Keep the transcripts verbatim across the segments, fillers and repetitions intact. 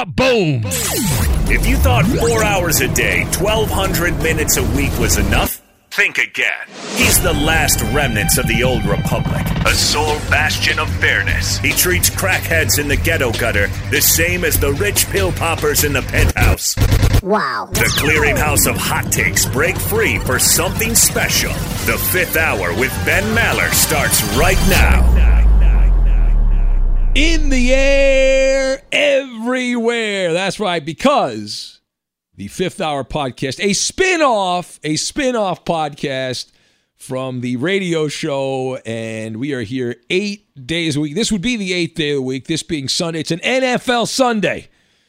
Kaboom! If you thought four hours a day, twelve hundred minutes a week was enough, think again. He's the last remnants of the old republic, a sole bastion of fairness. He treats crackheads in the ghetto gutter the same as the rich pill poppers in the penthouse. Wow. The clearinghouse of hot takes break free for something special. The Fifth Hour with Ben Maller starts right now. In the air, everywhere. That's right, because the Fifth Hour podcast, a spin-off, a spin-off podcast from the radio show, and we are here eight days a week. This would be the eighth day of the week, this being Sunday. It's an N F L Sunday,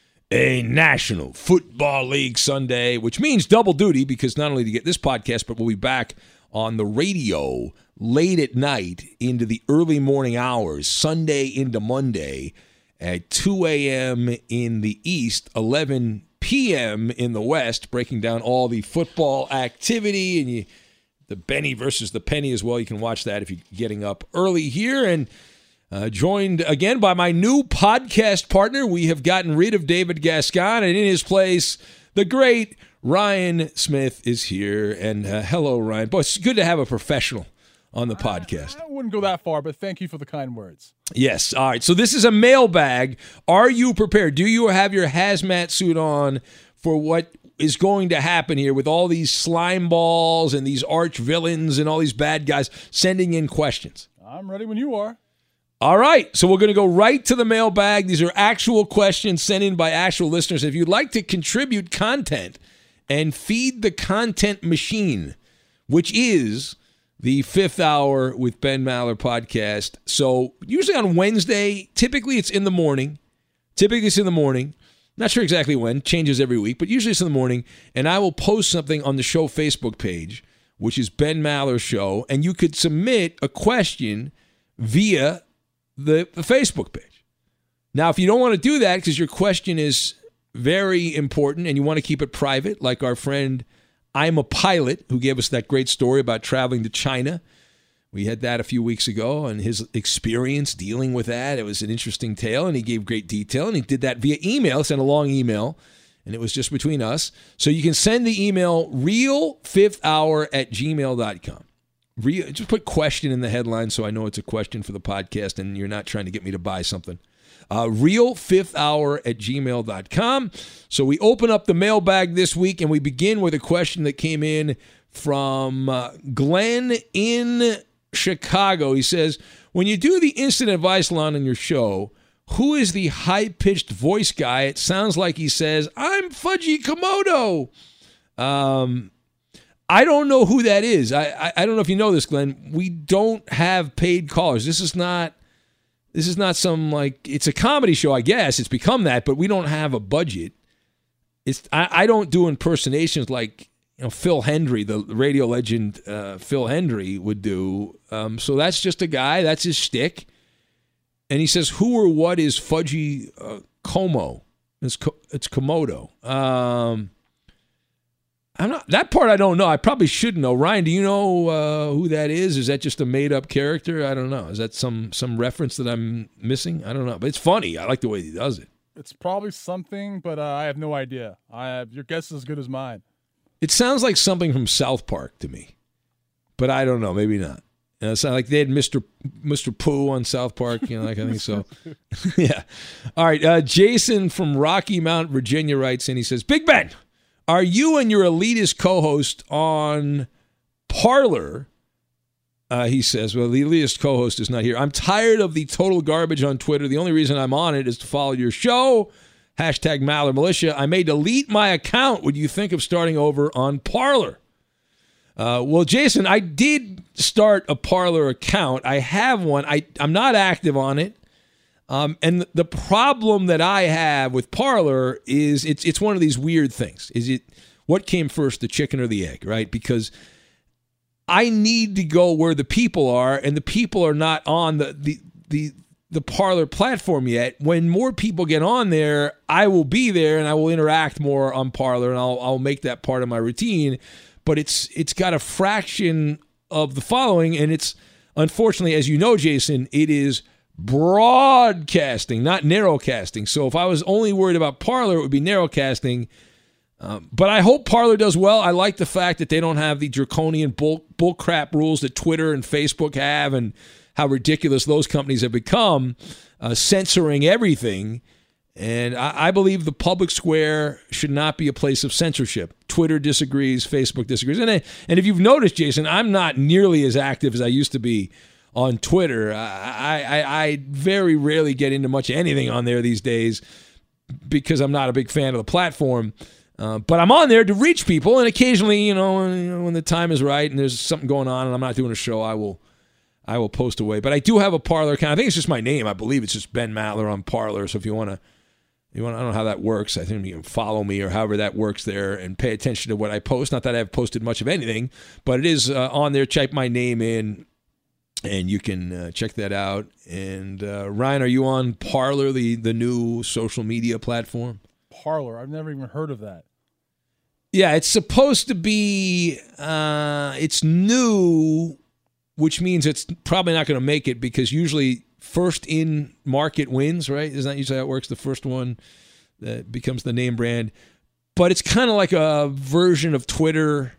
a National Football League Sunday, which means double duty because not only do you get this podcast, but we'll be back on the radio late at night into the early morning hours, Sunday into Monday at two a.m. in the East, eleven p.m. in the West, breaking down all the football activity and you, the Benny versus the Penny as well. You can watch that if you're getting up early here. And uh, joined again by my new podcast partner. We have gotten rid of David Gascon, and in his place, the great Ryan Smith is here. And uh, hello, Ryan. Boy, it's good to have a professional on the podcast. I, I wouldn't go that far, but thank you for the kind words. Yes. All right. So this is a mailbag. Are you prepared? Do you have your hazmat suit on for what is going to happen here with all these slime balls and these arch villains and all these bad guys sending in questions? I'm ready when you are. All right. So we're going to go right to the mailbag. These are actual questions sent in by actual listeners. If you'd like to contribute content and feed the content machine, which is the Fifth Hour with Ben Maller podcast. So usually on Wednesday, typically it's in the morning. Typically it's in the morning. Not sure exactly when. Changes every week. But usually it's in the morning. And I will post something on the show Facebook page, which is Ben Maller Show. And you could submit a question via the, the Facebook page. Now, if you don't want to do that because your question is very important and you want to keep it private, like our friend I'm a Pilot, who gave us that great story about traveling to China. We had that a few weeks ago and his experience dealing with that. It was an interesting tale, and he gave great detail, and he did that via email, sent a long email, and it was just between us. So you can send the email real fifth hour at gmail dot com. Real, just put question in the headline so I know it's a question for the podcast and you're not trying to get me to buy something. Uh, real fifth hour at gmail dot com. So we open up the mailbag this week and we begin with a question that came in from uh, Glenn in Chicago. He says, when you do the instant advice line on your show, who is the high-pitched voice guy? It sounds like he says, I'm Fudgy Komodo. Um, I don't know who that is. I, I, I don't know if you know this, Glenn. We don't have paid callers. This is not... This is not some, like, it's a comedy show, I guess. It's become that, but we don't have a budget. It's I, I don't do impersonations like, you know, Phil Hendry, the radio legend uh, Phil Hendry would do. Um, so that's just a guy. That's his shtick. And he says, who or what is Fudgy uh, Como? It's, it's Komodo. Um, I'm not, that part I don't know. I probably should know. Ryan, do you know uh, who that is? Is that just a made-up character? I don't know. Is that some some reference that I'm missing? I don't know. But it's funny. I like the way he does it. It's probably something, but uh, I have no idea. I have, your guess is as good as mine. It sounds like something from South Park to me. But I don't know. Maybe not. You know, it's not like they had Mister Mister Pooh on South Park. You know, like I think so. Yeah. All right. Uh, Jason from Rocky Mount, Virginia writes in. He says, Big Ben, are you and your elitist co-host on Parler? Uh, he says, well, the elitist co-host is not here. I'm tired of the total garbage on Twitter. The only reason I'm on it is to follow your show. Hashtag Maller Militia. I may delete my account. Would you think of starting over on Parler? Uh, well, Jason, I did start a Parler account. I have one. I, I'm not active on it. Um, and the problem that I have with Parler is it's it's one of these weird things. Is it what came first, the chicken or the egg, right? Because I need to go where the people are, and the people are not on the the the, the Parler platform yet. When more people get on there, I will be there, and I will interact more on Parler, and I'll I'll make that part of my routine. But it's it's got a fraction of the following, and it's unfortunately, as you know, Jason, it is broadcasting, not narrowcasting. So if I was only worried about Parler, it would be narrowcasting. Um, but I hope Parler does well. I like the fact that they don't have the draconian bull, bull crap rules that Twitter and Facebook have, and how ridiculous those companies have become, uh, censoring everything. And I, I believe the public square should not be a place of censorship. Twitter disagrees, Facebook disagrees. And, I, and if you've noticed, Jason, I'm not nearly as active as I used to be on Twitter. I, I, I very rarely get into much anything on there these days because I'm not a big fan of the platform. Uh, but I'm on there to reach people, and occasionally, you know, when, when the time is right and there's something going on and I'm not doing a show, I will I will post away. But I do have a Parler account. I think it's just my name. I believe it's just Ben Maller on Parler. So if you want to, you want, I don't know how that works. I think you can follow me or however that works there and pay attention to what I post. Not that I've posted much of anything, but it is uh, on there. Type my name in, and you can uh, check that out. And uh, Ryan, are you on Parler, the the new social media platform? Parler. I've never even heard of that. Yeah, it's supposed to be, uh, it's new, which means it's probably not going to make it because usually first in market wins, right? Isn't that usually how it works? The first one that becomes the name brand. But it's kind of like a version of Twitter.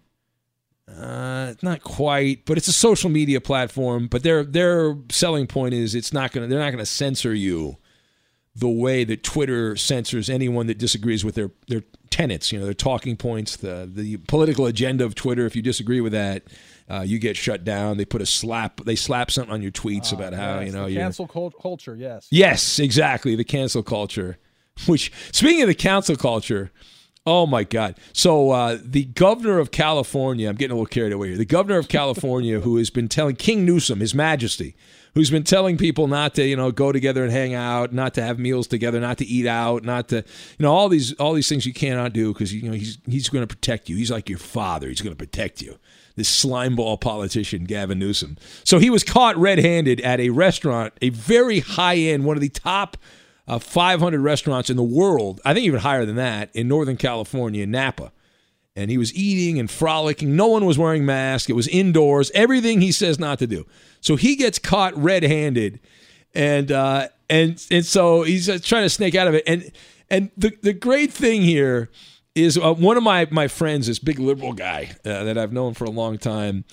Uh, not quite, but it's a social media platform. But their their selling point is it's not going to, they're not going to censor you the way that Twitter censors anyone that disagrees with their, their tenets, you know, their talking points, the the political agenda of Twitter. If you disagree with that, uh, you get shut down. They put a slap, they slap something on your tweets uh, about how, yes, you know, the you're... cancel cult- culture, yes. Yes, exactly, the cancel culture. Which, speaking of the cancel culture, oh my God. So uh, the governor of California, I'm getting a little carried away here, the governor of California who has been telling King Newsom, His Majesty, who's been telling people not to, you know, go together and hang out, not to have meals together, not to eat out, not to, you know, all these all these things you cannot do because, you know, he's he's going to protect you. He's like your father. He's going to protect you. This slimeball politician, Gavin Newsom. So he was caught red-handed at a restaurant, a very high-end, one of the top uh, five hundred restaurants in the world, I think even higher than that, in Northern California, in Napa. And he was eating and frolicking. No one was wearing masks. It was indoors. Everything he says not to do. So he gets caught red-handed, and uh, and and so he's uh, trying to snake out of it. And and the the great thing here is uh, one of my my friends, this big liberal guy uh, that I've known for a long time,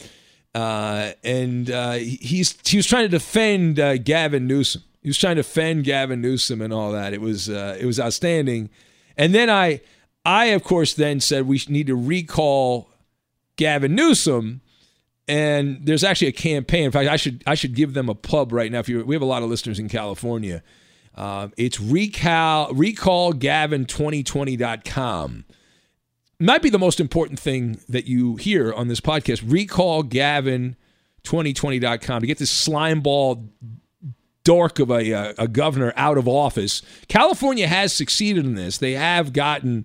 uh, and uh, he's he was trying to defend uh, Gavin Newsom. He was trying to defend Gavin Newsom and all that. It was uh, it was outstanding. And then I. I, of course, then said we need to recall Gavin Newsom, and there's actually a campaign. In fact, I should I should give them a pub right now. If you we have a lot of listeners in California, uh, it's recall recall gavin twenty twenty dot com. Might be the most important thing that you hear on this podcast. recall gavin twenty twenty dot com to get this slimeball dork of a, a a governor out of office. California has succeeded in this. They have gotten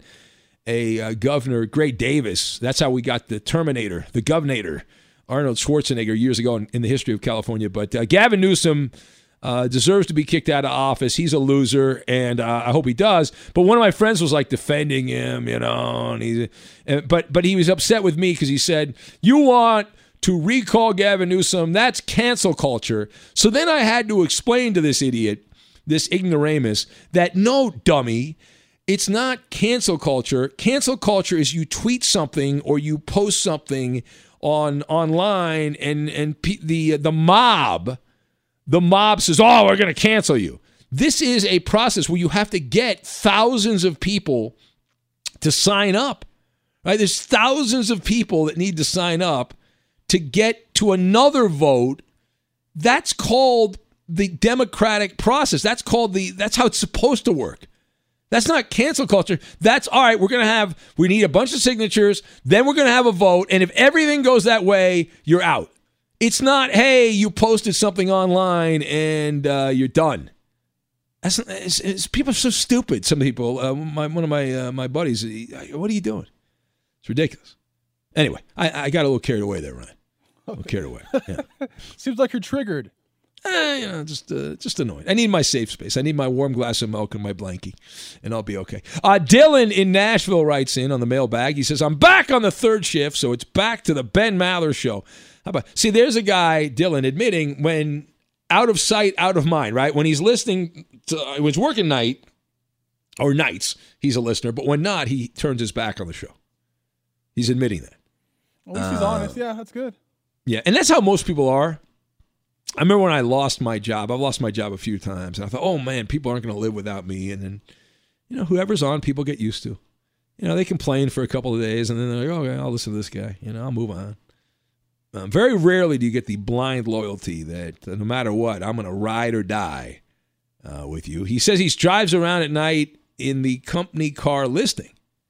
a, a governor, Gray Davis. That's how we got the Terminator, the Govnator, Arnold Schwarzenegger years ago in, in the history of California. But uh, Gavin Newsom uh, deserves to be kicked out of office. He's a loser, and uh, I hope he does. But one of my friends was like defending him, you know. And he's, and, but but he was upset with me because he said, "You want to recall Gavin Newsom? That's cancel culture." So then I had to explain to this idiot, this ignoramus, that no, dummy, it's not cancel culture. Cancel culture is you tweet something or you post something on online, and and pe- the the mob, the mob says, "Oh, we're going to cancel you." This is a process where you have to get thousands of people to sign up. Right? There's thousands of people that need to sign up to get to another vote. That's called the democratic process. That's called the, that's how it's supposed to work. That's not cancel culture. That's, all right, we're going to have, we need a bunch of signatures, then we're going to have a vote, and if everything goes that way, you're out. It's not, hey, you posted something online and uh, you're done. That's, it's, it's, people are so stupid, some people. Uh, my, one of my uh, my buddies, he, what are you doing? It's ridiculous. Anyway, I, I got a little carried away there, Ryan. A little carried away. Yeah. Seems like you're triggered. Eh, you know, just uh, just annoyed. I need my safe space. I need my warm glass of milk and my blankie, and I'll be okay. Uh, Dylan in Nashville writes in on the mailbag. He says, "I'm back on the third shift, so it's back to the Ben Maller Show." How about, see, there's a guy, Dylan, admitting when out of sight, out of mind, right? When he's listening to, when he's working night or nights, he's a listener. But when not, he turns his back on the show. He's admitting that. At least he's uh, honest. Yeah, that's good. Yeah, and that's how most people are. I remember when I lost my job. I've lost my job a few times. And I thought, oh, man, people aren't going to live without me. And then, you know, whoever's on, people get used to. You know, they complain for a couple of days, and then they're like, oh, okay, I'll listen to this guy. You know, I'll move on. Um, very rarely do you get the blind loyalty that uh, no matter what, I'm going to ride or die uh, with you. He says he drives around at night in the company car listing.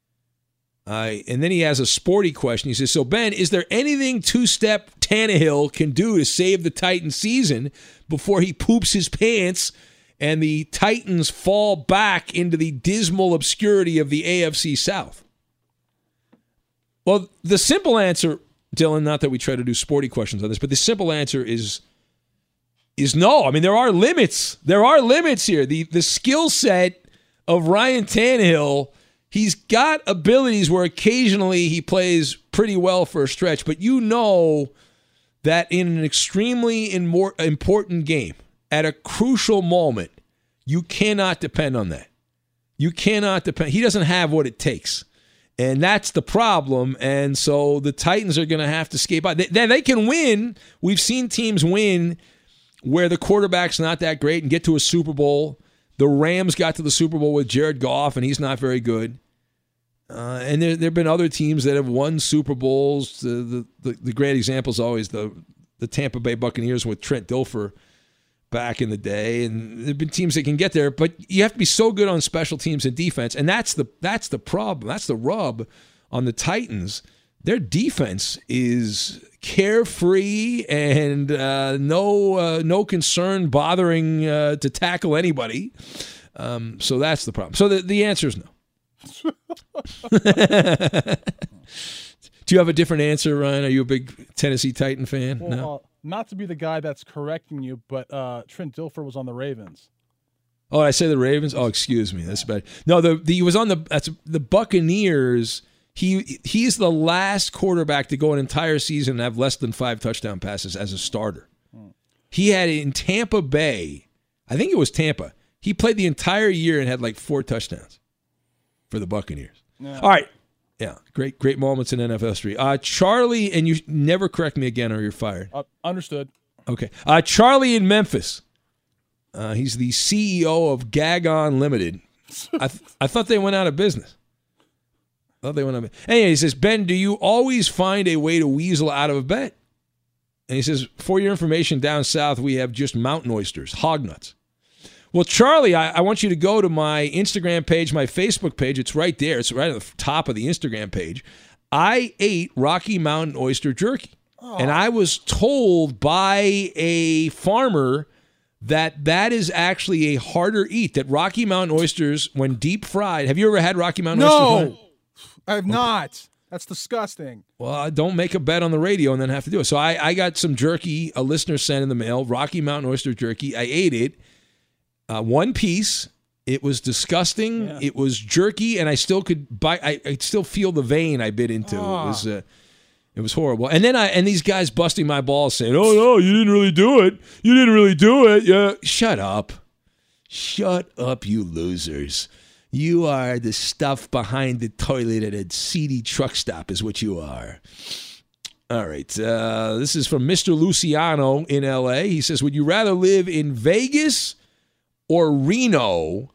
Uh, and then he has a sporty question. He says, so, Ben, is there anything two-step Tannehill can do to save the Titans season before he poops his pants and the Titans fall back into the dismal obscurity of the A F C South? Well, the simple answer, Dylan, not that we try to do sporty questions on this, but the simple answer is is no. I mean, there are limits. There are limits here. The, the skill set of Ryan Tannehill, he's got abilities where occasionally he plays pretty well for a stretch, but you know that in an extremely important game, at a crucial moment, you cannot depend on that. You cannot depend. He doesn't have what it takes. And that's the problem. And so the Titans are going to have to skate by. They, they, they can win. We've seen teams win where the quarterback's not that great and get to a Super Bowl. The Rams got to the Super Bowl with Jared Goff, and he's not very good. Uh, and there there have been other teams that have won Super Bowls. The the, the, the great example is always the, the Tampa Bay Buccaneers with Trent Dilfer back in the day. And there have been teams that can get there, but you have to be so good on special teams and defense. And that's the that's the problem. That's the rub on the Titans. Their defense is carefree and uh, no uh, no concern bothering uh, to tackle anybody. Um, so that's the problem. So the, the answer is no. Do you have a different answer, Ryan? Are you a big Tennessee Titan fan? Well, no. Uh, not to be the guy that's correcting you, but uh, Trent Dilfer was on the Ravens. Oh, did I say the Ravens? Oh, excuse me. That's bad. No, the, the he was on the that's the Buccaneers. He he's the last quarterback to go an entire season and have less than five touchdown passes as a starter. Hmm. He had in Tampa Bay, I think it was Tampa. He played the entire year and had like four touchdowns for the Buccaneers. Yeah. All right. Yeah, great great moments in N F L history. Uh, Charlie, and you never correct me again or you're fired. Uh, understood. Okay. Uh, Charlie in Memphis. Uh, he's the C E O of Gagon Limited. I th- I thought they went out of business. I thought they went out of business. Anyway, he says, Ben, do you always find a way to weasel out of a bet? And he says, for your information, down south, we have just mountain oysters, hog nuts. Well, Charlie, I, I want you to go to my Instagram page, my Facebook page. It's right there. It's right at the top of the Instagram page. I ate Rocky Mountain oyster jerky. Oh. And I was told by a farmer that that is actually a harder eat, that Rocky Mountain oysters, when deep fried. Have you ever had Rocky Mountain no, oysters? No, I have not. That's disgusting. Well, don't make a bet on the radio and then have to do it. So I, I got some jerky, a listener sent in the mail, Rocky Mountain oyster jerky. I ate it. Uh, one piece. It was disgusting. Yeah. It was jerky, and I still could bite. I, I still feel the vein I bit into. Oh. It was, uh, it was horrible. And then I and these guys busting my balls, saying, "Oh no, you didn't really do it. You didn't really do it." Yeah, shut up, shut up, you losers. You are the stuff behind the toilet at a seedy truck stop, is what you are. All right. Uh, this is from Mister Luciano in L A. He says, "Would you rather live in Vegas or Reno,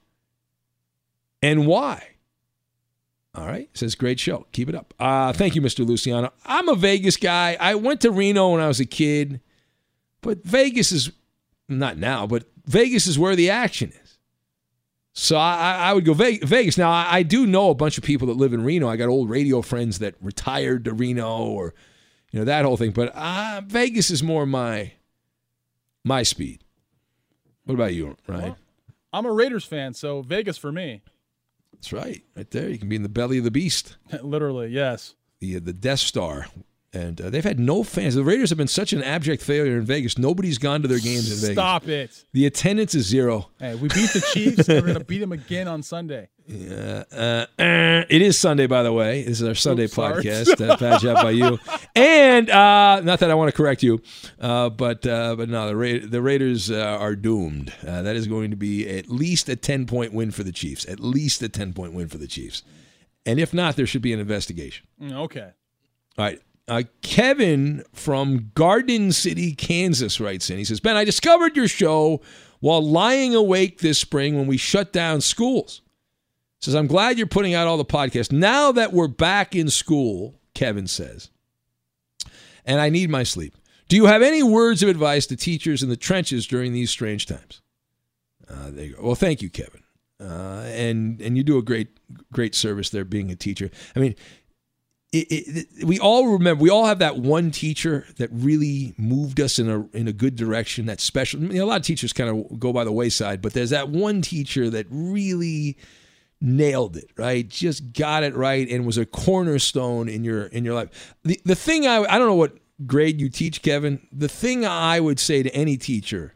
and why?" All right. Says, great show. Keep it up. Uh, thank you, Mister Luciano. I'm a Vegas guy. I went to Reno when I was a kid, but Vegas is, not now, but Vegas is where the action is. So I, I would go Vegas. Now, I, I do know a bunch of people that live in Reno. I got old radio friends that retired to Reno or, you know, that whole thing. But uh, Vegas is more my my speed. What about you, Ryan? Well, I'm a Raiders fan, so Vegas for me. That's right. Right there. You can be in the belly of the beast. Literally, yes. The the Death Star. And uh, they've had no fans. The Raiders have been such an abject failure in Vegas. Nobody's gone to their games in Vegas. Stop it. The attendance is zero. Hey, we beat the Chiefs, and we're going to beat them again on Sunday. Yeah, uh, uh, it is Sunday, by the way. This is our Sunday Oops, sorry. podcast. Uh, bad job by you. And uh, not that I want to correct you, uh, but uh, but no, the Ra- the Raiders uh, are doomed. Uh, that is going to be at least a ten point win for the Chiefs. At least a ten point win for the Chiefs. And if not, there should be an investigation. Okay. All right. Uh, Kevin from Garden City, Kansas writes in. He says, Ben, I discovered your show while lying awake this spring when we shut down schools. Says, I'm glad you're putting out all the podcasts. Now that we're back in school, Kevin says, and I need my sleep. Do you have any words of advice to teachers in the trenches during these strange times? Uh, there you go. Well, thank you, Kevin. Uh, and and you do a great great service there being a teacher. I mean, it, it, it, we all remember, we all have that one teacher that really moved us in a in a good direction, that special. I mean, a lot of teachers kind of go by the wayside, but there's that one teacher that really nailed it, right? Just got it right and was a cornerstone in your in your life. The the thing I I don't know what grade you teach, Kevin. The thing I would say to any teacher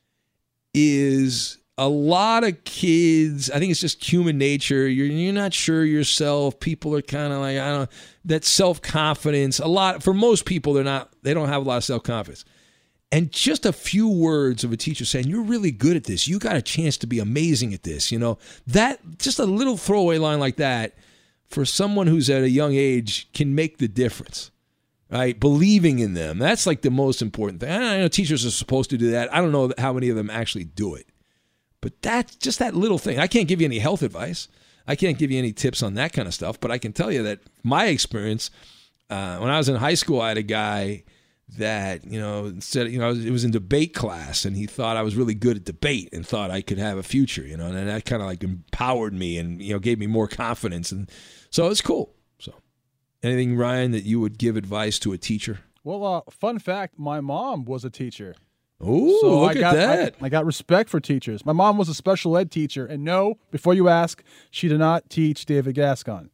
is a lot of kids, I think it's just human nature. You're you're not sure yourself. People are kind of like, I don't know, that self-confidence. A lot for most people, they're not they don't have a lot of self-confidence. And just a few words of a teacher saying, you're really good at this. You got a chance to be amazing at this. You know, that just a little throwaway line like that for someone who's at a young age can make the difference, right? Believing in them. That's like the most important thing. I know teachers are supposed to do that. I don't know how many of them actually do it. But that's just that little thing. I can't give you any health advice. I can't give you any tips on that kind of stuff. But I can tell you that my experience, uh, when I was in high school, I had a guy that, you know, said, you know, it was in debate class and he thought I was really good at debate and thought I could have a future, you know, and that kind of like empowered me and, you know, gave me more confidence. And so it's cool. So anything, Ryan, that you would give advice to a teacher? Well, uh, fun fact, my mom was a teacher. Oh, so look I at got, that. I, I got respect for teachers. My mom was a special ed teacher. And no, before you ask, she did not teach David Gascon.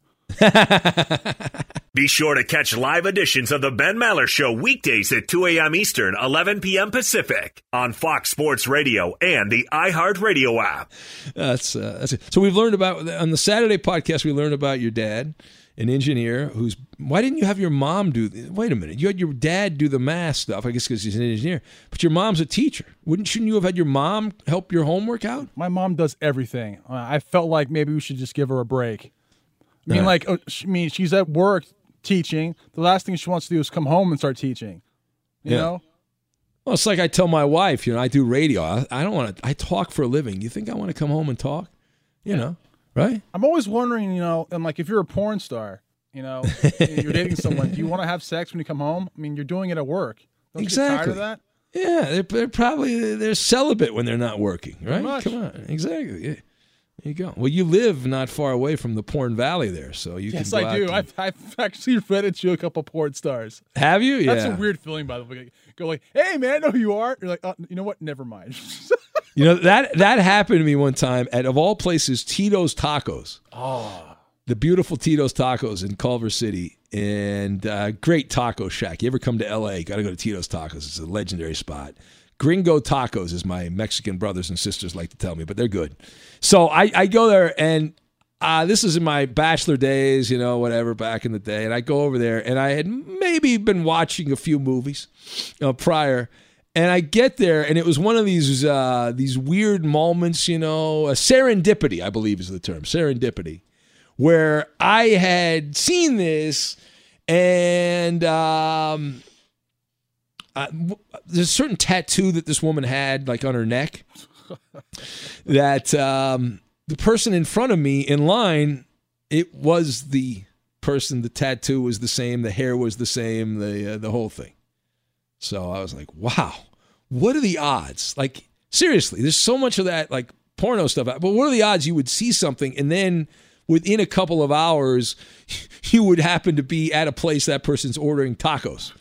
Be sure to catch live editions of the Ben Maller Show weekdays at two a.m. Eastern, eleven p.m. Pacific on Fox Sports Radio and the iHeartRadio app. That's, uh, that's it. So we've learned about, on the Saturday podcast, we learned about your dad, an engineer who's, why didn't you have your mom do, wait a minute, you had your dad do the math stuff, I guess because he's an engineer, but your mom's a teacher. Wouldn't, shouldn't you have had your mom help your homework out? My mom does everything. Uh, I felt like maybe we should just give her a break. I mean, uh, like, I mean, she's at work teaching. The last thing she wants to do is come home and start teaching. You yeah. know? Well, it's like I tell my wife, you know, I do radio. I, I don't want to, I talk for a living. You think I want to come home and talk? You know, right? I'm always wondering, you know, and like if you're a porn star, you know, and you're dating someone, do you want to have sex when you come home? I mean, you're doing it at work. Don't exactly. you get tired of that? Yeah, they're, they're probably, they're celibate when they're not working, right? much. Come on. Exactly. Yeah. There you go. Well, you live not far away from the porn valley there, so you yes, can go I do. out I've, I've actually rented you a couple porn stars. Have you? That's yeah. a weird feeling, by the way. Go like, hey, man, I know who you are. You're like, oh, you know what? Never mind. You know, that that happened to me one time at, of all places, Tito's Tacos. Oh. The beautiful Tito's Tacos in Culver City. And uh, great taco shack. You ever come to L A, got to go to Tito's Tacos. It's a legendary spot. Gringo Tacos, as my Mexican brothers and sisters like to tell me, but they're good. So I, I go there, and uh, this is in my bachelor days, you know, whatever, back in the day. And I go over there, and I had maybe been watching a few movies you know, prior. And I get there, and it was one of these uh, these weird moments, you know, a serendipity, I believe is the term, serendipity, where I had seen this, and um, uh, there's a certain tattoo that this woman had, like on her neck, that um, the person in front of me in line, it was the person, the tattoo was the same, the hair was the same, the uh, the whole thing. So I was like, wow, what are the odds? Like, seriously, there's so much of that, like, porno stuff. But what are the odds you would see something and then within a couple of hours, you would happen to be at a place that person's ordering tacos?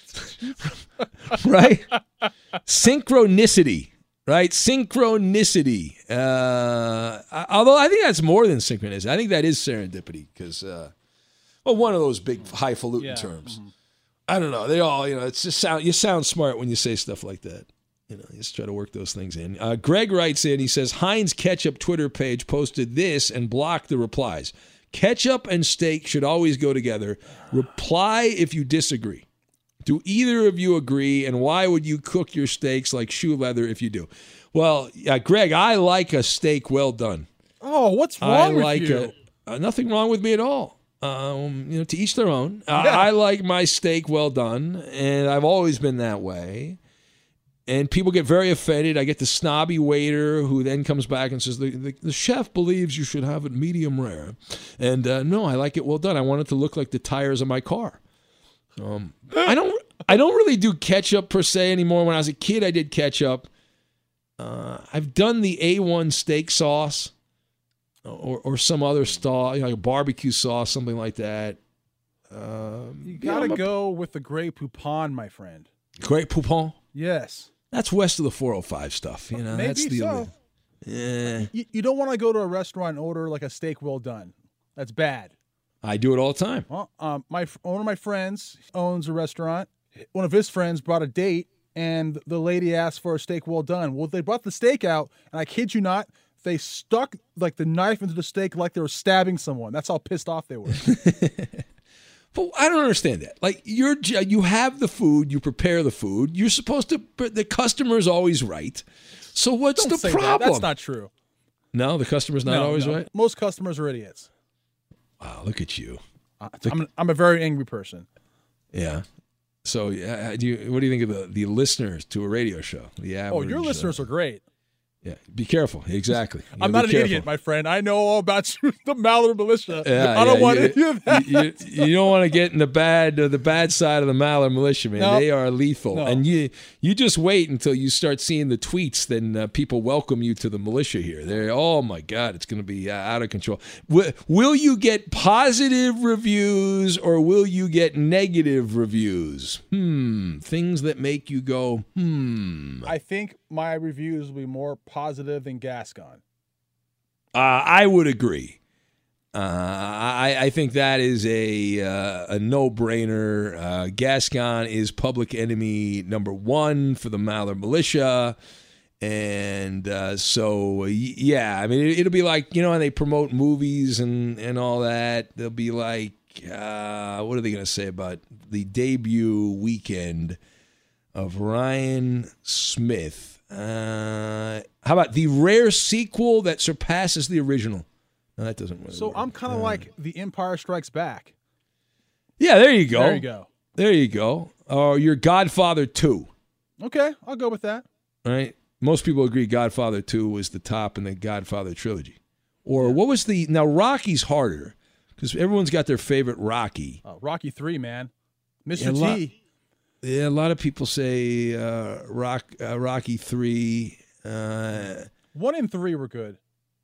Right? Synchronicity, right? Synchronicity. Uh, although I think that's more than synchronicity. I think that is serendipity because, uh, well, one of those big highfalutin yeah. terms. Mm-hmm. I don't know. They all, you know, it's just sound. You sound smart when you say stuff like that. You know, just try to work those things in. Uh, Greg writes in, he says, Heinz Ketchup Twitter page posted this and blocked the replies. Ketchup and steak should always go together. Reply if you disagree. Do either of you agree, and why would you cook your steaks like shoe leather if you do? Well, uh, Greg, I like a steak well done. Oh, what's wrong I with like you? A, uh, nothing wrong with me at all. Um, you know, to each their own. Uh, Yeah. I like my steak well done, and I've always been that way. And people get very offended. I get the snobby waiter who then comes back and says, the, the, the chef believes you should have it medium rare. And uh, no, I like it well done. I want it to look like the tires of my car. Um, I don't I don't really do ketchup per se anymore. When I was a kid, I did ketchup. Uh, I've done the A one steak sauce or, or some other sauce, you know, like a barbecue sauce, something like that. Um, You gotta yeah, a, go with the Grey Poupon, my friend. Great Poupon. Yes. That's west of the four oh five stuff. You know, Maybe that's the so. Yeah. You, you don't want to go to a restaurant and order like a steak well done. That's bad. I do it all the time. Well, um, my one of my friends owns a restaurant. One of his friends brought a date, and the lady asked for a steak well done. Well, they brought the steak out, and I kid you not, they stuck like the knife into the steak like they were stabbing someone. That's how pissed off they were. But I don't understand that. Like you're, you have the food, you prepare the food. You're supposed to. The customer's always right. So what's Don't the say problem? That. That's not true. No, the customer's not No, always no. right. Most customers are idiots. Wow, look at you. Uh, I'm, I'm a very angry person. Yeah. So, uh, do you, what do you think of the, the listeners to a radio show? The Oh, your average, listeners uh, are great. Yeah, be careful. Exactly. You I'm gotta not be an careful. idiot, my friend. I know all about you, the Mallard militia. Yeah, I don't yeah, want you, any of that. You, you, you don't want to get in the bad uh, the bad side of the Mallard militia, man. No. They are lethal, No. and you you just wait until you start seeing the tweets. Then uh, people welcome you to the militia here. They're oh my god, it's going to be uh, out of control. Will, will you get positive reviews or will you get negative reviews? Hmm, things that make you go hmm. I think my reviews will be more positive than Gascon. Uh, I would agree. Uh, I, I think that is a uh, a no-brainer. Uh, Gascon is public enemy number one for the Mallard militia. And uh, so, y- yeah, I mean, it, it'll be like, you know, when they promote movies and, and all that, they'll be like, uh, what are they going to say about the debut weekend of Ryan Smith? Uh, how about the rare sequel that surpasses the original? No, that doesn't really So work. I'm kind of Uh, like The Empire Strikes Back. Yeah, there you go. There you go. There you go. Or your Godfather two, Okay, I'll go with that. right? Most people agree Godfather two was the top in the Godfather trilogy. Or what was the... Now, Rocky's harder because everyone's got their favorite Rocky. Uh, Rocky three, man. Mister Yeah, a lot- T. Yeah, a lot of people say uh, Rock, uh, Rocky three. Uh, One and three were good.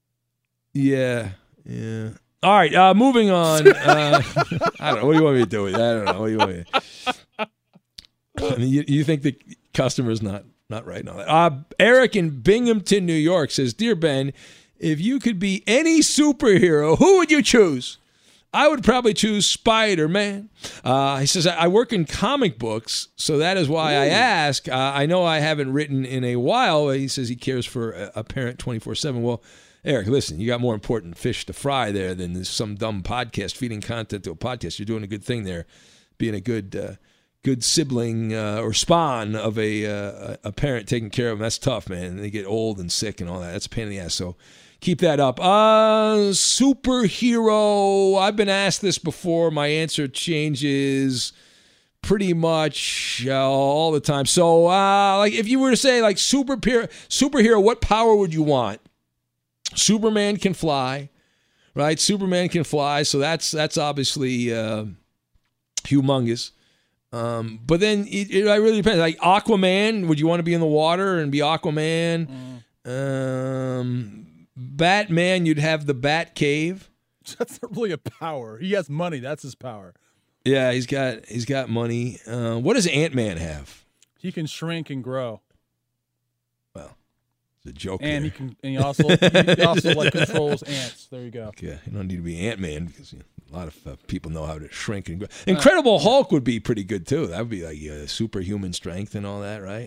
yeah, yeah. All right, uh, moving on. Uh, I don't know. What do you want me to do with that? I don't know. What do you want me to... I mean, you, you think the customer's not, not right on that. Uh, Eric in Binghamton, New York says, Dear Ben, if you could be any superhero, who would you choose? I would probably choose Spider-Man. Uh, he says, I work in comic books, so that is why I ask. Uh, I know I haven't written in a while. He says he cares for a, a parent twenty-four seven. Well, Eric, listen, you got more important fish to fry there than some dumb podcast feeding content to a podcast. You're doing a good thing there, being a good uh, good sibling uh, or spawn of a, uh, a parent taking care of them. That's tough, man. They get old and sick and all that. That's a pain in the ass, so... Keep that up. Uh, superhero. I've been asked this before. My answer changes pretty much uh, all the time. So, uh, like, if you were to say, like, superhero, superhero, what power would you want? Superman can fly, right? Superman can fly, so that's that's obviously uh, humongous. Um, but then it, it really depends. Like Aquaman, would you want to be in the water and be Aquaman? Mm. Um. Batman, you'd have the Bat Cave. That's not really a power. He has money. That's his power. Yeah, he's got he's got money. Uh, what does Ant-Man have? He can shrink and grow. Well, it's a joke. And there. he can. And he also he also like controls ants. There you go. Yeah, you don't need to be Ant-Man because you know, a lot of uh, people know how to shrink and grow. Incredible Hulk would be pretty good too. That would be like uh, superhuman strength and all that, right?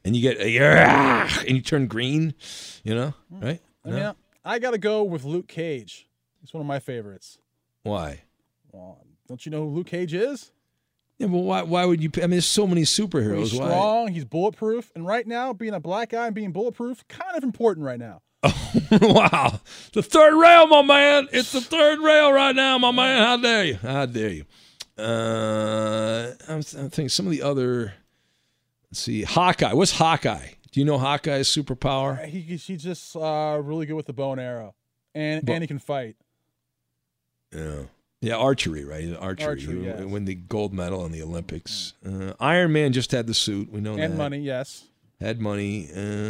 and you get uh, and you turn green, you know, right? I mean, no? I got to go with Luke Cage. He's one of my favorites. Why? Well, don't you know who Luke Cage is? Yeah, but why? Why would you? I mean, there's so many superheroes. He's strong. Why? He's bulletproof, and right now, being a black guy and being bulletproof, kind of important right now. Oh, wow, the third rail, my man. It's the third rail right now, my man. How dare you? How dare you? Uh, I'm, I'm thinking some of the other. Let's see, Hawkeye. What's Hawkeye? Do you know Hawkeye's superpower? He, he's just uh, really good with the bow and arrow, and but, and he can fight. Yeah. Yeah, archery, right? Archery. Archery, he yes. win the gold medal in the Olympics. Uh, Iron Man just had the suit. We know and that. And money, yes. Had money.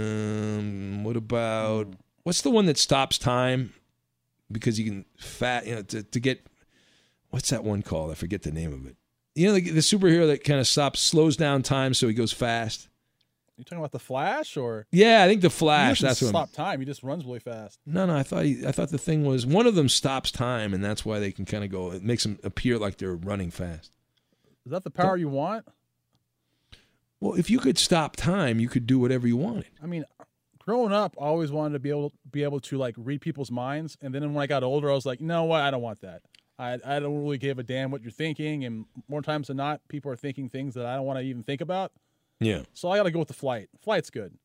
Um, what about what's the one that stops time because you can fat? You know, to, to get what's that one called? I forget the name of it. You know, the, the superhero that kind of stops, slows down time so he goes fast. You talking about the Flash, or yeah, I think the Flash. He that's what. Stop time. He just runs really fast. No, no, I thought he, I thought the thing was one of them stops time, and that's why they can kind of go. It makes them appear like they're running fast. Is that the power Don't, you want? Well, if you could stop time, you could do whatever you wanted. I mean, growing up, I always wanted to be able be able to like read people's minds, and then when I got older, I was like, you know what? I don't want that. I I don't really give a damn what you're thinking, and more times than not, people are thinking things that I don't want to even think about. Yeah. So I got to go with the flight. Flight's good.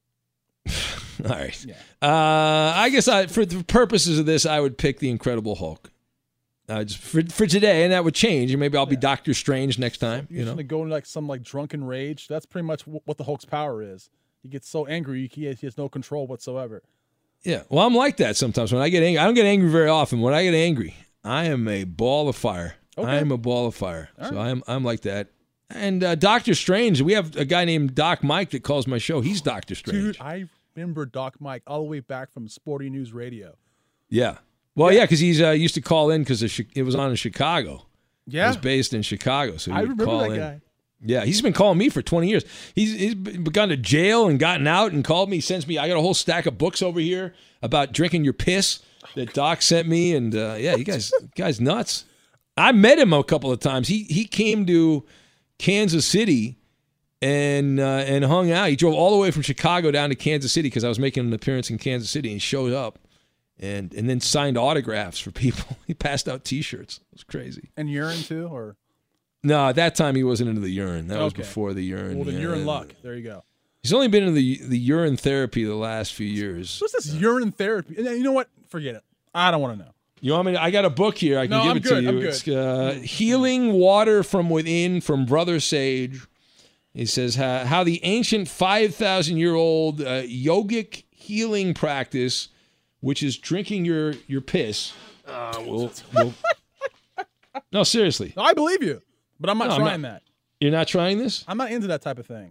All right. Yeah. Uh, I guess I, for the purposes of this, I would pick the Incredible Hulk. Uh, just for for today, and that would change. And maybe I'll be yeah. Doctor Strange next time. You're you know, gonna go into like some like drunken rage. That's pretty much w- what the Hulk's power is. He gets so angry, he has, he has no control whatsoever. Yeah. Well, I'm like that sometimes. When I get angry, I don't get angry very often. When I get angry, I am a ball of fire. Okay. I am a ball of fire. All so right. I'm I'm like that. And uh, Doctor Strange, we have a guy named Doc Mike that calls my show. He's Doctor Strange. Dude, I remember Doc Mike all the way back from Sporting News Radio. Yeah. Well, yeah, because yeah, he's uh, used to call in because it was on in Chicago. Yeah. It was based in Chicago. So he I would remember call that in. guy. Yeah, he's been calling me for twenty years. He's, he's gone to jail and gotten out and called me. He sends me, I got a whole stack of books over here about drinking your piss that Doc sent me. And uh, yeah, you guys, guys nuts. I met him a couple of times. He he came to Kansas City and uh, and hung out. He drove all the way from Chicago down to Kansas City because I was making an appearance in Kansas City, and he showed up and and then signed autographs for people. He passed out T-shirts. It was crazy. And urine too, or no? At that time, he wasn't into the urine. That okay. was before the urine. Well, then yeah. you're in luck. There you go. He's only been in the the urine therapy the last few years. What's this urine therapy? You know what? Forget it. I don't want to know. You want me to, I got a book here. I can no, give I'm it good, to you. I'm good. It's uh, Healing Water from Within from Brother Sage. He says how, how the ancient five thousand year old uh, yogic healing practice, which is drinking your, your piss, uh, will, will No, seriously. I believe you, but I'm not no, trying I'm not, that. You're not trying this? I'm not into that type of thing.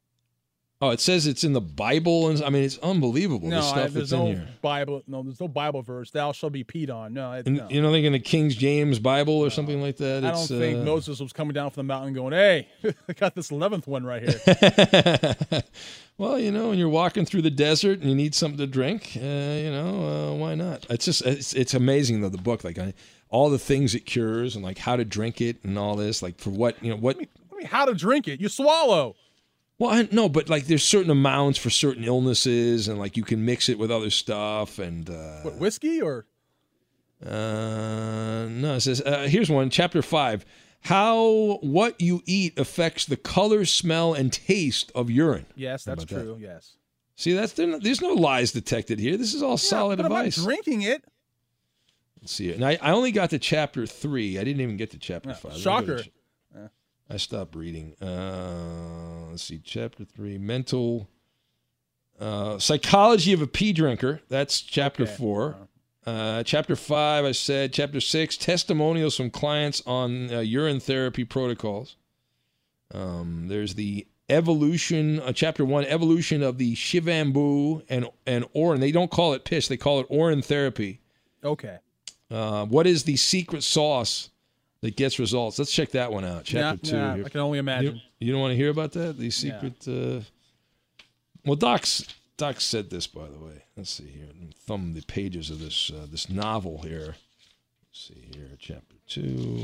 Oh, it says it's in the Bible, and I mean, it's unbelievable. No, the stuff I, there's that's no in here. Bible. No, there's no Bible verse. Thou shalt be peed on. No, it, and, no. You don't think in the King James Bible or no. something like that? I it's, don't think uh... Moses was coming down from the mountain going, "Hey, I got this eleventh one right here." Well, you know, when you're walking through the desert and you need something to drink, uh, you know, uh, why not? It's just it's, it's amazing though, the book, like I, all the things it cures and like how to drink it and all this, like for what you know what. I mean, I mean how to drink it? You swallow. Well, I, no, but like there's certain amounts for certain illnesses, and like you can mix it with other stuff, and uh, what, whiskey or uh, no, it says uh, here's one, chapter five: how what you eat affects the color, smell, and taste of urine. Yes, that's true. That? Yes. See, that's there's no lies detected here. This is all yeah, solid but advice. I'm not drinking it. Let's see it. And I, I only got to chapter three. I didn't even get to chapter yeah, five. Shocker. I stopped reading. Uh, let's see, chapter three, mental uh, psychology of a pee drinker. That's chapter okay. four. Uh, chapter five, I said. Chapter six, testimonials from clients on uh, urine therapy protocols. Um, there's the evolution. Uh, chapter one, evolution of the Shivambu and and Orin. They don't call it piss. They call it Orin therapy. Okay. Uh, what is the secret sauce that gets results? Let's check that one out. Chapter yeah, two. Yeah, here. I can only imagine. You, you don't want to hear about that? The secret. Yeah. Uh... Well, Doc's Doc said this, by the way. Let's see here. Let me thumb the pages of this uh, this novel here. Let's see here, chapter two.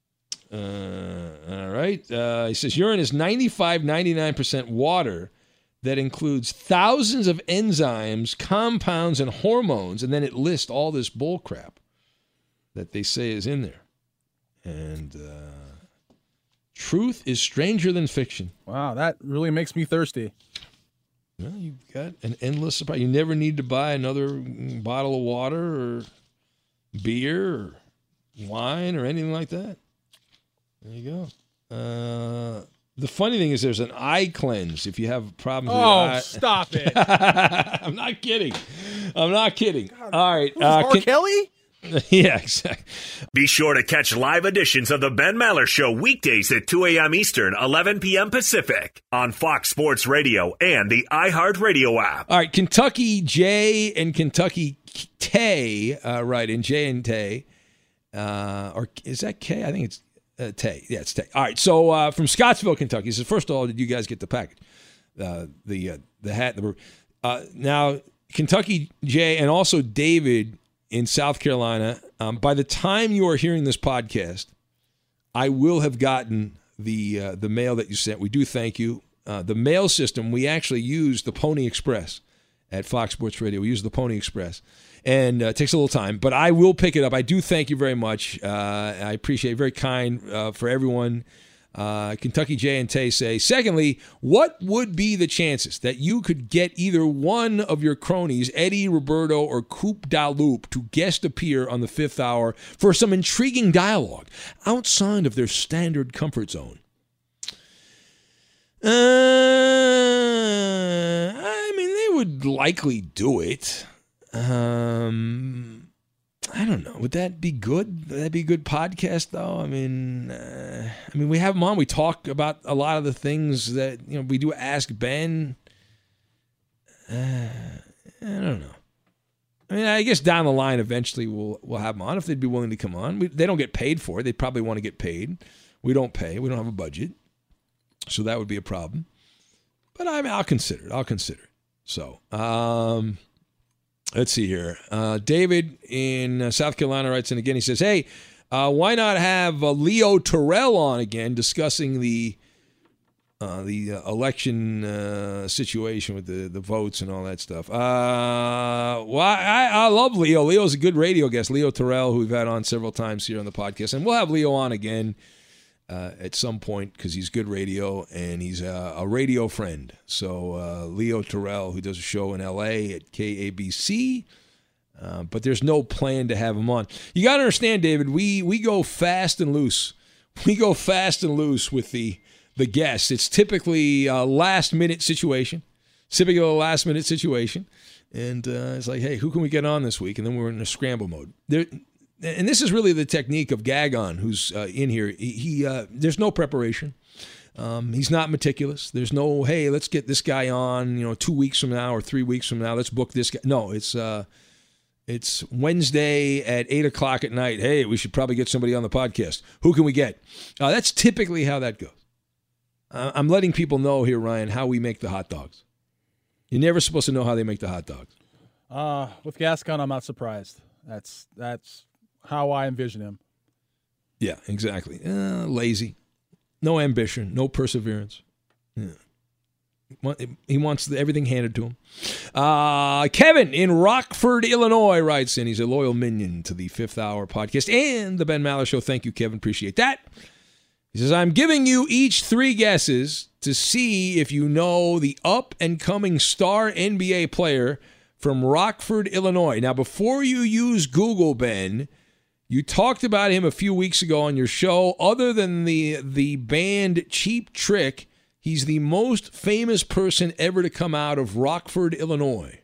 Uh, all right. Uh, he says urine is ninety-five, ninety-nine percent water. that includes thousands of enzymes, compounds, and hormones, and then it lists all this bull crap that they say is in there. And uh, truth is stranger than fiction. Wow, that really makes me thirsty. Well, you've got an endless supply. You never need to buy another bottle of water or beer or wine or anything like that. There you go. Uh, the funny thing is there's an eye cleanse if you have problems with Oh, your eye. stop it. I'm not kidding. I'm not kidding. God, All right. Who's Uh, R. can- Kelly? yeah, exactly. Be sure to catch live editions of The Ben Maller Show weekdays at two a.m. Eastern, eleven p.m. Pacific on Fox Sports Radio and the iHeartRadio app. All right. Kentucky J and Kentucky Tay, uh, right, and J and Tay. Uh, or is that K? I think it's uh, Tay. Yeah, it's Tay. All right. So uh, from Scottsville, Kentucky. He says, first of all, did you guys get the package? Uh, the uh, the hat. The, uh, now, Kentucky J and also David in South Carolina. Um, by the time you are hearing this podcast, I will have gotten the uh, the mail that you sent. We do thank you. Uh, the mail system, we actually use the Pony Express at Fox Sports Radio. We use the Pony Express. And uh, it takes a little time, but I will pick it up. I do thank you very much. Uh, I appreciate it. Very kind uh, for everyone. Uh, Kentucky J and Tay say, secondly, what would be the chances that you could get either one of your cronies, Eddie, Roberto, or Coop Daloup, to guest appear on the fifth hour for some intriguing dialogue outside of their standard comfort zone? Uh, I mean, they would likely do it. Um... I don't know. Would that be good? Would that be a good podcast, though? I mean, uh, I mean, we have them on. We talk about a lot of the things that, you know, we do Ask Ben. Uh, I don't know. I mean, I guess down the line, eventually we'll we'll have them on if they'd be willing to come on. We, they don't get paid for it. They probably want to get paid. We don't pay. We don't have a budget, so that would be a problem. But I mean, I'll consider it. I'll consider it. So, um. Let's see here. Uh, David in uh, South Carolina writes in again. He says, hey, uh, why not have uh, Leo Terrell on again discussing the uh, the uh, election uh, situation with the, the votes and all that stuff? Uh, well, I, I love Leo. Leo's a good radio guest. Leo Terrell, who we've had on several times here on the podcast. And we'll have Leo on again uh, at some point because he's good radio and he's a, a radio friend. So uh, Leo Terrell, who does a show in L A at K A B C, uh, but there's no plan to have him on. You got to understand, David, we we go fast and loose. We go fast and loose with the the guests. It's typically a last-minute situation, typically a last-minute situation. And uh, it's like, hey, who can we get on this week? And then we're in a scramble mode. There. And this is really the technique of Gagon, who's uh, in here. He, he uh, there's no preparation. Um, he's not meticulous. There's no, hey, let's get this guy on, you know, two weeks from now or three weeks from now. Let's book this guy. No, it's uh, it's Wednesday at eight o'clock at night. Hey, we should probably get somebody on the podcast. Who can we get? Uh, that's typically how that goes. Uh, I'm letting people know here, Ryan, how we make the hot dogs. You're never supposed to know how they make the hot dogs. Uh, with Gascon, I'm not surprised. That's that's how I envision him. Yeah, exactly. Uh, lazy. No ambition. No perseverance. Yeah. He wants everything handed to him. Uh, Kevin in Rockford, Illinois writes in. He's a loyal minion to the Fifth Hour podcast and the Ben Maller Show. Thank you, Kevin. Appreciate that. He says, I'm giving you each three guesses to see if you know the up-and-coming star N B A player from Rockford, Illinois. Now, before you use Google, Ben, you talked about him a few weeks ago on your show. Other than the the band Cheap Trick, he's the most famous person ever to come out of Rockford, Illinois.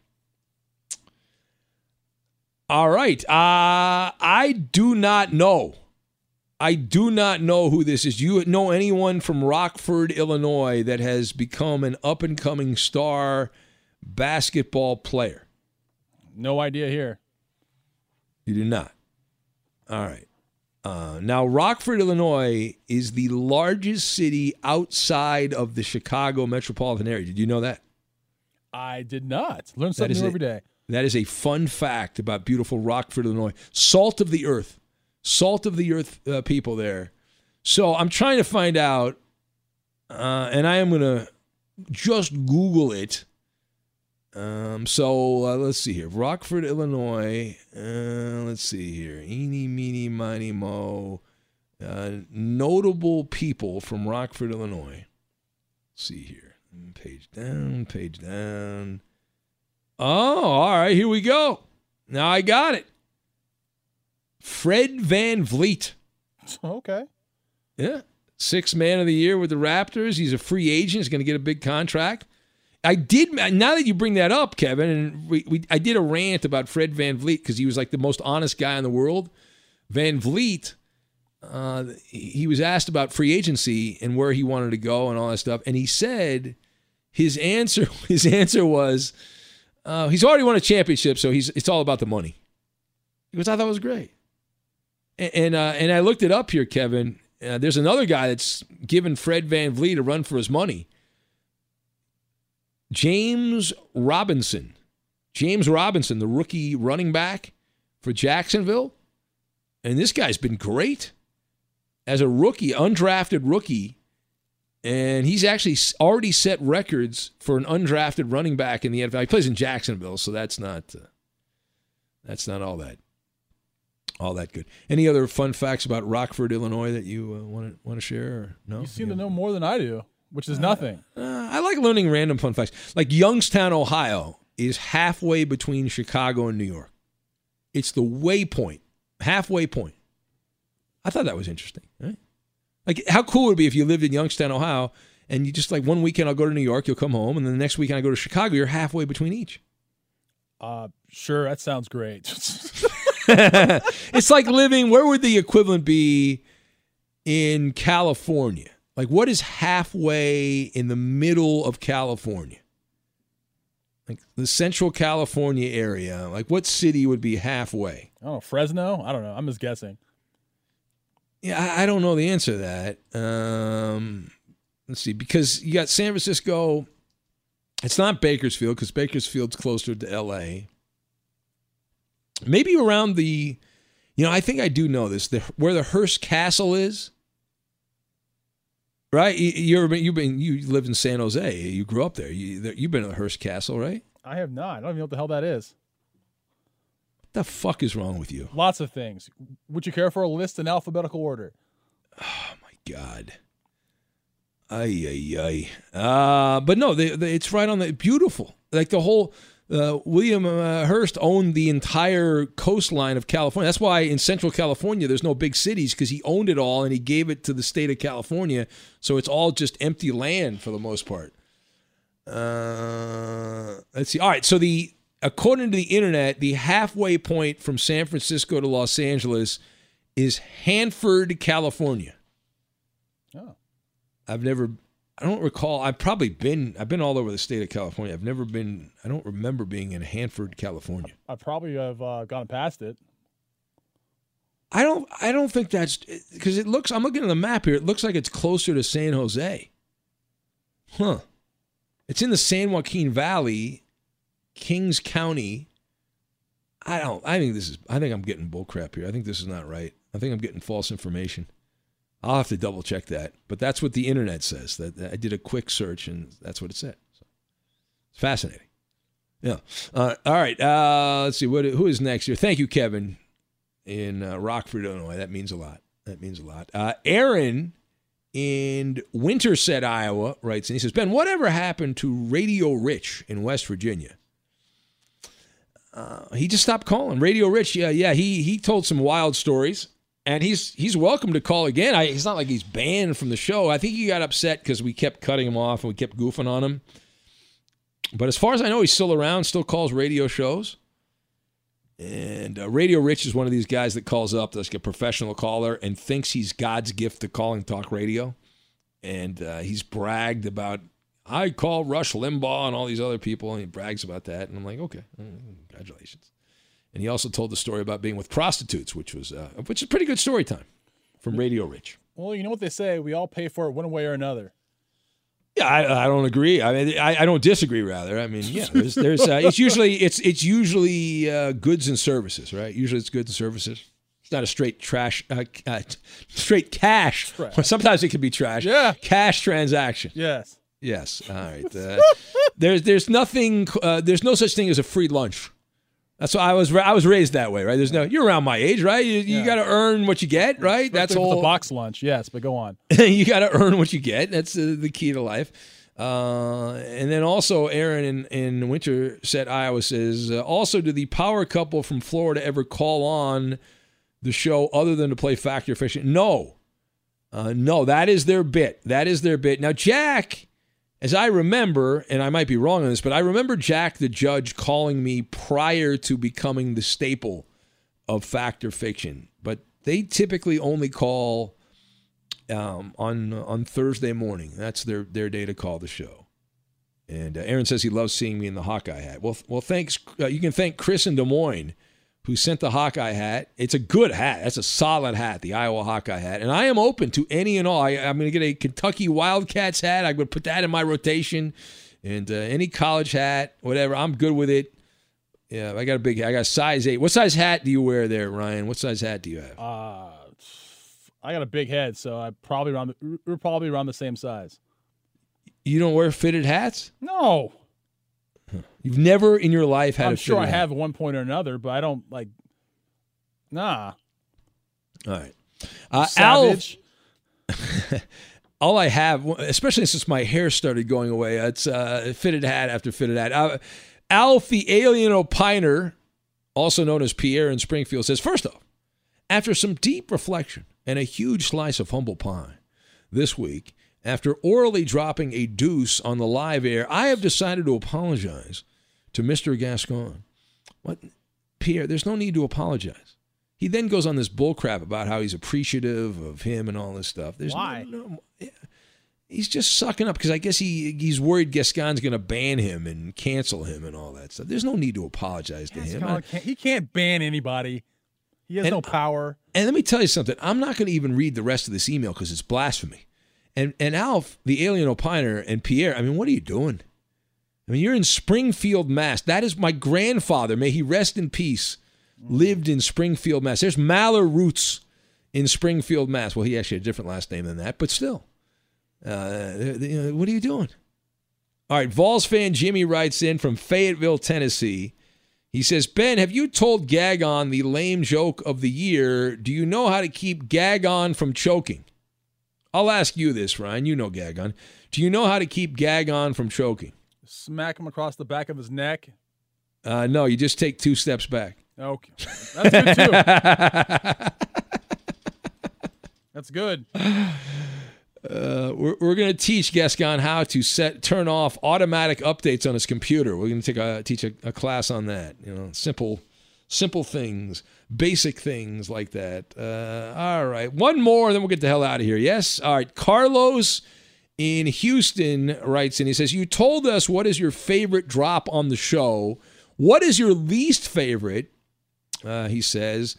All right. Uh, I do not know. I do not know who this is. Do you know anyone from Rockford, Illinois that has become an up-and-coming star basketball player? No idea here. You do not. All right. Uh, now, Rockford, Illinois is the largest city outside of the Chicago metropolitan area. Did you know that? I did not. Learn something new a, every day. That is a fun fact about beautiful Rockford, Illinois. Salt of the earth. Salt of the earth uh, people there. So I'm trying to find out, uh, and I am going to just Google it. Um, so uh, let's see here. Rockford, Illinois. Uh, let's see here. Eeny, meeny, miny, mo. Uh, notable people from Rockford, Illinois. Let's see here. Page down, page down. Oh, all right. Here we go. Now I got it. Fred VanVleet. Okay. Yeah. Sixth man of the year with the Raptors. He's a free agent. He's going to get a big contract. I did, now that you bring that up, Kevin, and we, we I did a rant about Fred VanVleet because he was like the most honest guy in the world. VanVleet, uh, he was asked about free agency and where he wanted to go and all that stuff. And he said his answer, his answer was, uh, he's already won a championship, so he's it's all about the money. Which I thought was great. And, and, uh, and I looked it up here, Kevin. Uh, there's another guy that's given Fred VanVleet a run for his money. James Robinson. James Robinson, the rookie running back for Jacksonville. And this guy's been great as a rookie, undrafted rookie. And he's actually already set records for an undrafted running back in the N F L. He plays in Jacksonville, so that's not uh, that's not all that all that good. Any other fun facts about Rockford, Illinois that you uh, want to want to share? Or no? You seem yeah. to know more than I do, which is nothing. Uh, uh, I like learning random fun facts. Like Youngstown, Ohio is halfway between Chicago and New York. It's the waypoint, halfway point. I thought that was interesting, right? Like, how cool would it be if you lived in Youngstown, Ohio, and you just, like, one weekend I'll go to New York, you'll come home, and then the next weekend I go to Chicago, you're halfway between each. Uh, sure, that sounds great. It's like living, where would the equivalent be in California? Like, what is halfway in the middle of California? Like, the Central California area. Like, what city would be halfway? I don't know, Fresno? I don't know. I'm just guessing. Yeah, I, I don't know the answer to that. Um, let's see, because you got San Francisco. It's not Bakersfield, because Bakersfield's closer to L A. Maybe around the, you know, I think I do know this, the, where the Hearst Castle is. Right? You're, you've been, you lived in San Jose. You grew up there. You, you've been to the Hearst Castle, right? I have not. I don't even know what the hell that is. What the fuck is wrong with you? Lots of things. Would you care for a list in alphabetical order? Oh, my God. Ay, ay, ay. Uh, but no, they, they, it's right on the, beautiful. Like the whole, uh, William uh, Hearst owned the entire coastline of California. That's why in Central California, there's no big cities, because he owned it all and he gave it to the state of California. So it's all just empty land for the most part. Uh, let's see. All right. So the, according to the internet, the halfway point from San Francisco to Los Angeles is Hanford, California. Oh. I've never, I don't recall, I've probably been, I've been all over the state of California. I've never been, I don't remember being in Hanford, California. I probably have uh, gone past it. I don't, I don't think that's, because it looks, I'm looking at the map here, it looks like it's closer to San Jose. Huh. It's in the San Joaquin Valley, Kings County. I don't, I think this is, I think I'm getting bullcrap here. I think this is not right. I think I'm getting false information. I'll have to double check that, but that's what the internet says. That, that I did a quick search and that's what it said. So, it's fascinating. Yeah. Uh, all right. Uh, let's see. What? Who is next here? Thank you, Kevin, in uh, Rockford, Illinois. That means a lot. That means a lot. Uh, Aaron in Winterset, Iowa, writes, and he says, Ben, whatever happened to Radio Rich in West Virginia? Uh, he just stopped calling. Radio Rich, yeah, yeah. He he told some wild stories. And he's he's welcome to call again. I, it's not like he's banned from the show. I think he got upset because we kept cutting him off and we kept goofing on him. But as far as I know, he's still around, still calls radio shows. And uh, Radio Rich is one of these guys that calls up, that's like a professional caller, and thinks he's God's gift to calling talk radio. And uh, he's bragged about, I call Rush Limbaugh and all these other people, and he brags about that. And I'm like, okay, congratulations. And he also told the story about being with prostitutes, which was uh, which is pretty good story time from Radio Rich. Well, you know what they say, we all pay for it one way or another. Yeah, I, I don't agree. I mean, I, I don't disagree. Rather, I mean, yeah, there's, there's uh, it's usually it's it's usually uh, goods and services, right? Usually it's goods and services. It's not a straight trash, uh, uh, straight cash. Trash. Sometimes it can be trash. Yeah, cash transaction. Yes. Yes. All right. Uh, there's there's nothing. Uh, there's no such thing as a free lunch. That's why I was I was raised that way, right? There's no. You're around my age, right? You, you Yeah. got to earn what you get, right? Especially That's with all. the box lunch, yes, but go on. You got to earn what you get. That's uh, the key to life. Uh, and then also, Aaron in, in Winterset, Iowa says, uh, also, do the power couple from Florida ever call on the show other than to play Fact or Fiction? No. Uh, no, that is their bit. That is their bit. Now, Jack, as I remember, and I might be wrong on this, but I remember Jack the Judge calling me prior to becoming the staple of Fact or Fiction. But they typically only call um, on on Thursday morning. That's their, their day to call the show. And uh, Aaron says he loves seeing me in the Hawkeye hat. Well, well, thanks. Uh, you can thank Chris in Des Moines, who sent the Hawkeye hat. It's a good hat. That's a solid hat, the Iowa Hawkeye hat. And I am open to any and all. I, I'm going to get a Kentucky Wildcats hat. I'm going to put that in my rotation. And uh, any college hat, whatever, I'm good with it. Yeah, I got a big I got size eight. What size hat do you wear there, Ryan? What size hat do you have? Uh, I got a big head, so I probably around the, we're probably around the same size. You don't wear fitted hats? No. You've never in your life had I'm a sure I fitted have hat. at one point or another, but I don't like. Nah. All right. Uh, Savage. Alf, all I have, especially since my hair started going away, it's uh, fitted hat after fitted hat. Uh, Alf, the alien opiner, also known as Pierre in Springfield, says, first off, after some deep reflection and a huge slice of humble pie this week, after orally dropping a deuce on the live air, I have decided to apologize to Mister Gascon. What? Pierre, there's no need to apologize. He then goes on this bullcrap about how he's appreciative of him and all this stuff. There's Why? No, no, yeah. He's just sucking up because I guess he he's worried Gascon's going to ban him and cancel him and all that stuff. There's no need to apologize to him. Gascon can't, he can't ban anybody. He has And- no power. And let me tell you something. I'm not going to even read the rest of this email because it's blasphemy. And and Alf, the alien opiner, and Pierre, I mean, what are you doing? I mean, you're in Springfield, Mass. That is my grandfather, may he rest in peace, lived in Springfield, Mass. There's Maller Roots in Springfield, Mass. Well, he actually had a different last name than that, but still. Uh, you know, what are you doing? All right, Vols fan Jimmy writes in from Fayetteville, Tennessee. He says, Ben, have you told Gagon the lame joke of the year? Do you know how to keep Gagon from choking? I'll ask you this, Ryan. You know Gagon. Do you know how to keep Gagon from choking? Smack him across the back of his neck. Uh, no, you just take two steps back. Okay. That's good, too. That's good. Uh, we're we're going to teach Gascon how to set turn off automatic updates on his computer. We're going to take a teach a, a class on that. You know, simple simple things, basic things like that. Uh, all right, one more, then we'll get the hell out of here. Yes, all right. Carlos in Houston writes in. He says, "You told us what is your favorite drop on the show. What is your least favorite?" Uh, he says.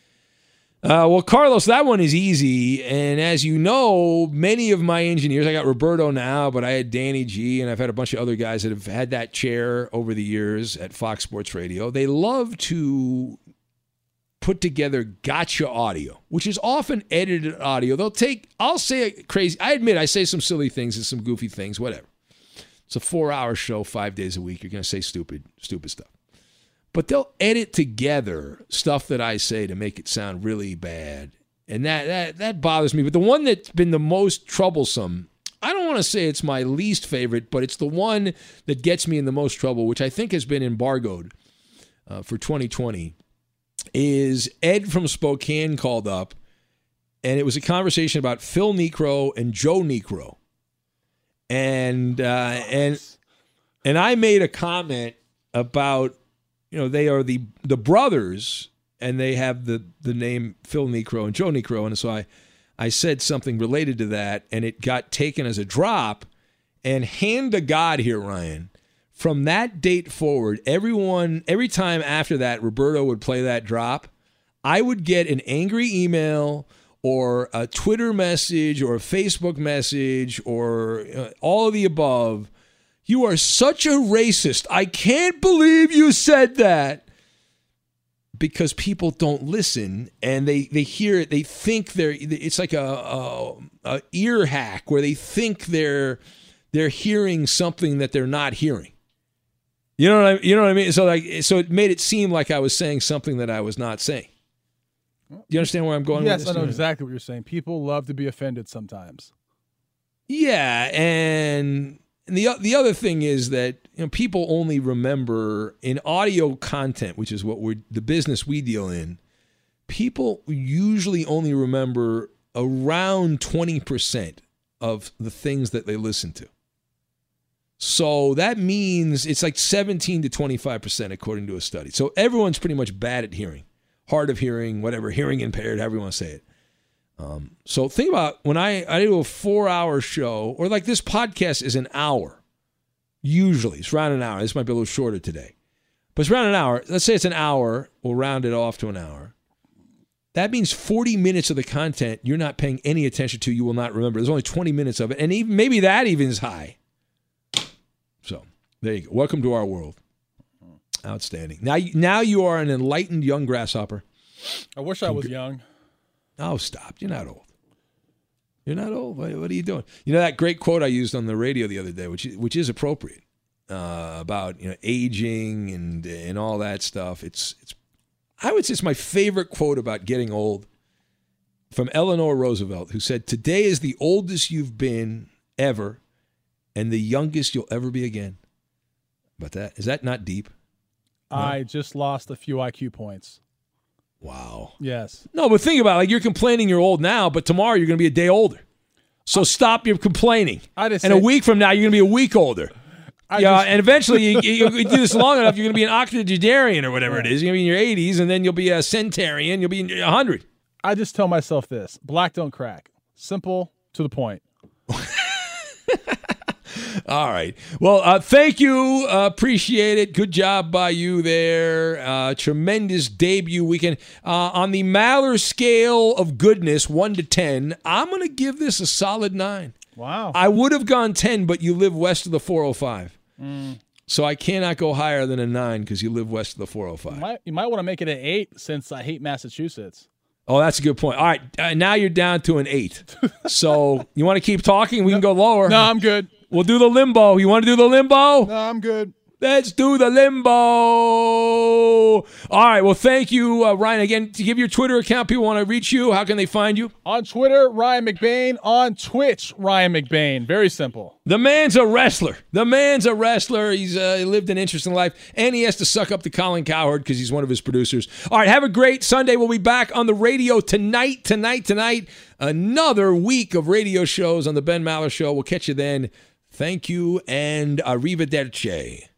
Uh, well, Carlos, that one is easy. And as you know, many of my engineers, I got Roberto now, but I had Danny G, and I've had a bunch of other guys that have had that chair over the years at Fox Sports Radio. They love to put together gotcha audio, which is often edited audio. They'll take, I'll say it crazy. I admit I say some silly things and some goofy things, whatever. It's a four-hour show, five days a week. You're going to say stupid, stupid stuff. But they'll edit together stuff that I say to make it sound really bad. And that that that bothers me. But the one that's been the most troublesome, I don't want to say it's my least favorite, but it's the one that gets me in the most trouble, which I think has been embargoed uh, for twenty twenty, is Ed from Spokane called up, and it was a conversation about Phil Niekro and Joe Niekro. And, uh, and, and I made a comment about, you know, they are the the brothers, and they have the, the name Phil Niekro and Joe Niekro. And so I, I said something related to that, and it got taken as a drop. And hand to God here, Ryan, from that date forward, everyone, every time after that, Roberto would play that drop, I would get an angry email or a Twitter message or a Facebook message or uh, all of the above. You are such a racist. I can't believe you said that. Because people don't listen, and they, they hear it. They think they're, it's like a, a, a ear hack where they think they're, they're hearing something that they're not hearing. You know what I you know what I mean? So like so it made it seem like I was saying something that I was not saying. Do you understand where I'm going Yes, with this? I know exactly what you're saying. People love to be offended sometimes. Yeah, and and the the other thing is that you know people only remember in audio content, which is what we're the business we deal in. People usually only remember around twenty percent of the things that they listen to. So that means it's like seventeen to twenty-five percent according to a study. So everyone's pretty much bad at hearing, hard of hearing, whatever, hearing impaired, however you want to say it. Um, so think about when I, I do a four-hour show, or like this podcast is an hour. Usually, it's around an hour. This might be a little shorter today. But it's around an hour. Let's say it's an hour. We'll round it off to an hour. That means forty minutes of the content you're not paying any attention to, you will not remember. There's only twenty minutes of it. And even maybe that even is high. So there you go. Welcome to our world. Outstanding. Now, now you are an enlightened young grasshopper. I wish I was young. Oh, stop. You're not old. You're not old. What, what are you doing? You know that great quote I used on the radio the other day, which which is appropriate, uh, about you know aging and and all that stuff. It's it's I would say it's my favorite quote about getting old, from Eleanor Roosevelt, who said, "Today is the oldest you've been ever, and the youngest you'll ever be again." But that is that not deep? I No? just lost a few I Q points. Wow. Yes. No, but think about it. Like you're complaining you're old now, but tomorrow you're going to be a day older. So stop your complaining. I just and a say- week from now, you're going to be a week older. I Yeah, just- and eventually, you, you, you do this long enough, you're going to be an octogenarian or whatever it is. You're going to be in your eighties, and then you'll be a centurion. You'll be in your one hundred. I just tell myself this: black don't crack. Simple, to the point. All right. Well, uh, thank you. Uh, appreciate it. Good job by you there. Uh, tremendous debut weekend. Uh, on the Maller scale of goodness, one to ten, I'm going to give this a solid nine. Wow. I would have gone ten, but you live west of the four oh five. Mm. So I cannot go higher than a nine because you live west of the four oh You five. might, you might want to make it an eight since I hate Massachusetts. Oh, that's a good point. All right. Uh, now you're down to an eight. So you want to keep talking? We can go lower. No, I'm good. We'll do the limbo. You want to do the limbo? No, I'm good. Let's do the limbo. All right. Well, thank you, uh, Ryan. Again, to give your Twitter account, people want to reach you. How can they find you? On Twitter, Ryan McBain. On Twitch, Ryan McBain. Very simple. The man's a wrestler. The man's a wrestler. He's uh, he lived an interesting life, and he has to suck up to Colin Cowherd because he's one of his producers. All right. Have a great Sunday. We'll be back on the radio tonight, tonight, tonight. Another week of radio shows on the Ben Maller Show. We'll catch you then. Thank you, and arrivederci.